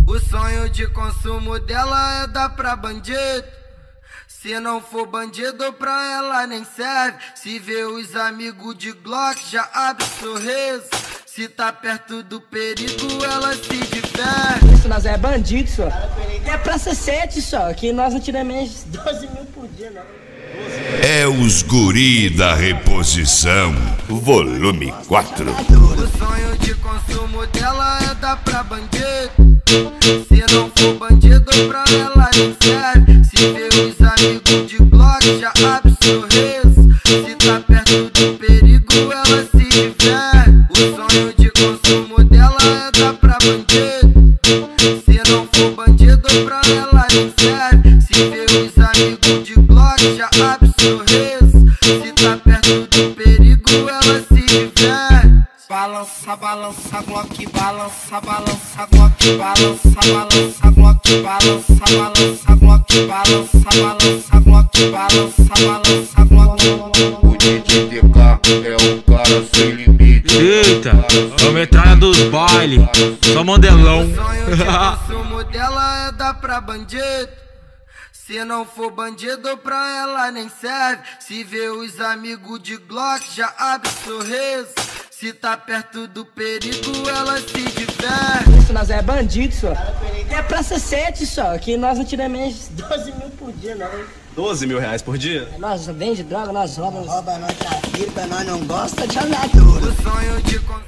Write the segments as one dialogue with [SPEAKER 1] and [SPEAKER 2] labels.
[SPEAKER 1] O sonho de consumo dela é dar pra bandido. Se não for bandido pra ela nem serve. Se vê os amigos de Glock já abre sorriso. Se tá perto do perigo ela se diverte.
[SPEAKER 2] Isso, nós é bandido, só. É praça 7 só, que nós não tiramos menos 12 mil por dia, não.
[SPEAKER 3] É os guri da reposição, volume 4.
[SPEAKER 1] O sonho de consumo dela é dar pra bandido. Se não for bandido pra ela nem serve. Se vê os amigos de Glock já abre sorriso. Se tá perto do perigo ela se diverte. O sonho de consumo dela é dar pra bandido. Se não for bandido pra ela nem serve. Se vê os amigos de Glock já abre sorriso. Se tá perto do perigo ela se diverte. Balança, balança, Glock, balança, balança, Glock, balança, balança, Glock, balança, balança, Glock, balança, balança, Glock, balança, balança, Glock.
[SPEAKER 4] O DJTK é um cara sem limite.
[SPEAKER 5] Eita, é o metralha dos baile, só modelão.
[SPEAKER 1] O sonho de consumo dela é dar pra bandido. Se não for bandido pra ela nem serve. Se vê os amigos de Glock já abre sorriso. Se tá perto do perigo ela se diverte.
[SPEAKER 2] Isso, nós é bandido, só. É praça 7 só, que nós não tiramos menos 12 mil por dia, não.
[SPEAKER 6] 12 mil reais por dia?
[SPEAKER 2] Nós vende droga, nós roubamos.
[SPEAKER 7] Rouba, nós trafica, nós não gosta de andar tudo.
[SPEAKER 1] O sonho de consumo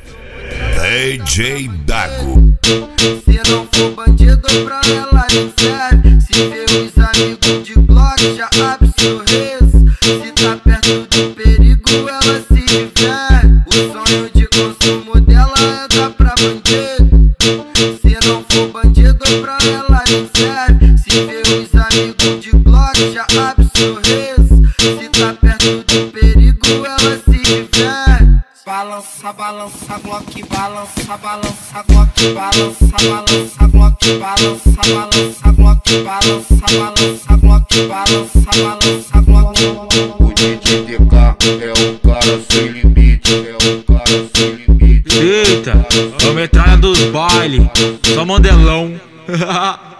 [SPEAKER 3] DJ Dago.
[SPEAKER 1] se não for bandido pra ela nem serve. Se vê os amigos de Glock já abre sorriso. Se tá perto do perigo ela se diverte. O sonho de consumo dela é dar pra bandido. Se não for bandido pra ela nem serve. Se vê os amigos de Glock já abre sorriso. Se tá perto do perigo ela se diverte. Balança, balança, Glock, balança, balança, Glock, balança, balança, Glock, balança, balança, Glock, balança, balança, Glock, balança, balança, Glock.
[SPEAKER 4] O DJTK é um cara sem limite. É um cara sem limite.
[SPEAKER 5] Eita, é o metralha dos baile, só modelão.